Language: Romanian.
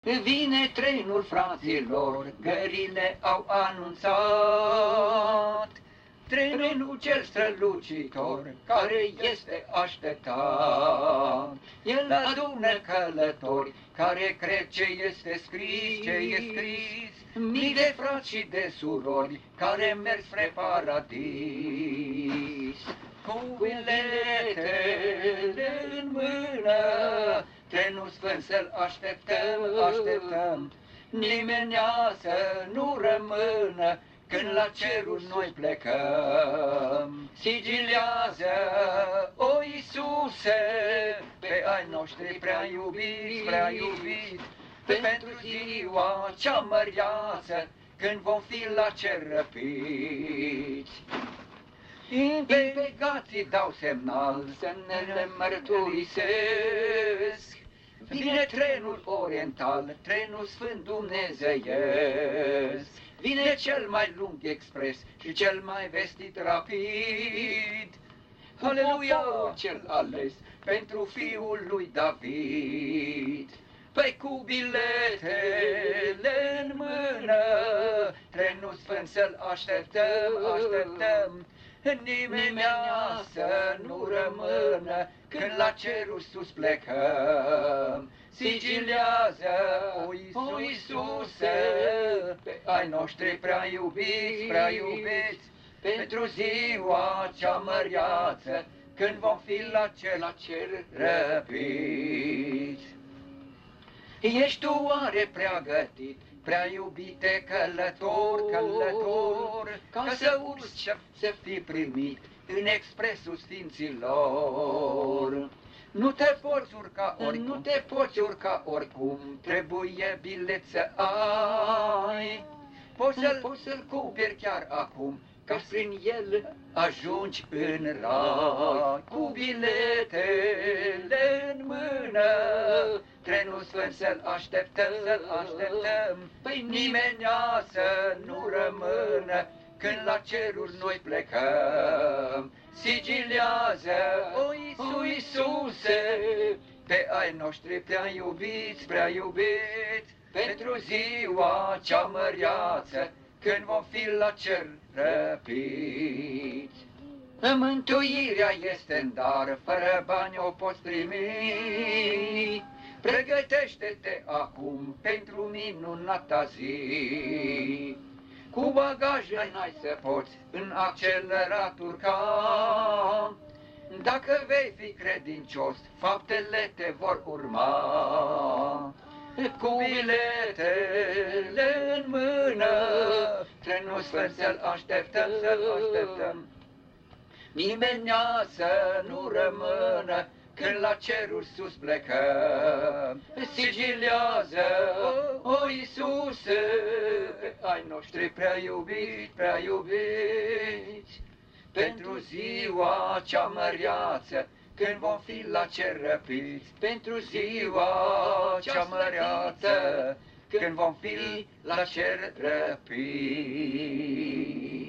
Vine trenul, fraților, gările au anunțat, trenul cel strălucitor, care este așteptat. El adună călători, care cred ce este scris, mii de frați și de surori, care merg spre paradis. Cu biletele în mână, trenul sfânt să-l așteptăm, nimenea să nu rămână, când la cerul noi plecăm. Sigilează, o Iisuse, pe ai noștri prea iubiți, pentru ziua cea măreață, când vom fi la cer răpiți. Impecații dau semnal, semnele mărturisesc. Vine trenul oriental, trenul sfânt dumnezeiesc. Vine cel mai lung expres și cel mai vestit rapid. Aleluia, cel ales pentru fiul lui David. Păi cu biletele în mână, trenul sfânt să-l așteptăm. Nimeni să nu rămână, când la cerul sus plecăm. Sigilează, o Iisuse, pe ai noștri prea iubiți, pentru ziua cea măreață, când vom fi la cer răpiți. Ești tu oare pregătit, prea iubite călător, ca să urci să fii primit în expresul sfinților. Nu te poți urca oricum, trebuie bilet să ai. Poți să-l cumperi chiar acum, ca prin el ajungi în rai. Cu biletele în mână, trenul sfânt să-l așteptăm, păi nimenea să nu rămână, când la ceruri noi plecăm. Sigilează, o Iisuse, pe ai noștri prea iubiți, pentru ziua cea măreață, când vom fi la cer răpiți. Mântuirea este în dar, fără bani o poți primi. Pregătește-te acum pentru minunata zi. Cu bagaje n-ai să poți în accelerat urca. Dacă vei fi credincios, faptele te vor urma. Cu biletele în mână, trenul sfânt să-l așteptăm. Nimenea să nu rămână, când la cerul sus plecăm. Sigilează, o Iisuse, ai noștri prea iubiți, pentru ziua cea măreață, când vom fi la cer răpiți. Pentru ziua cea măreață, când vom fi la cer răpiți.